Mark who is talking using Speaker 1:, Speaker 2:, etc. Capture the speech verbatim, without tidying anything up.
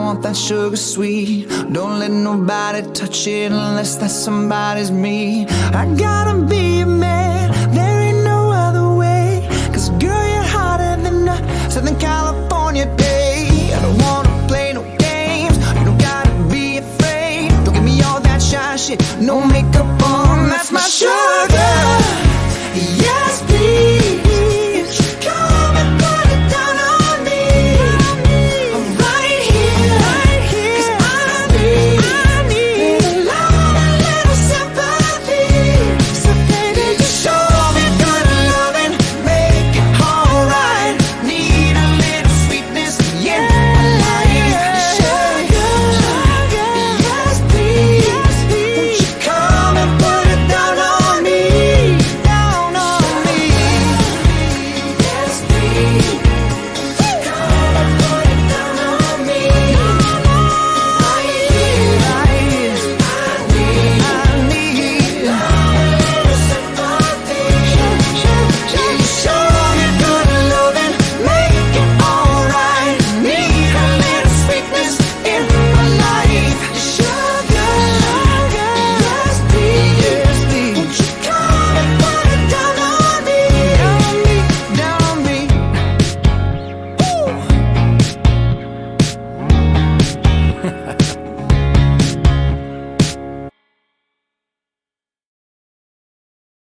Speaker 1: want that sugar sweet. Don't let nobody touch it unless that somebody's me. I gotta be a man, there ain't no other way. Cause girl, you're hotter than a Southern California day. I don't wanna play no games, you don't gotta be afraid. Don't give me all that shy shit, no makeup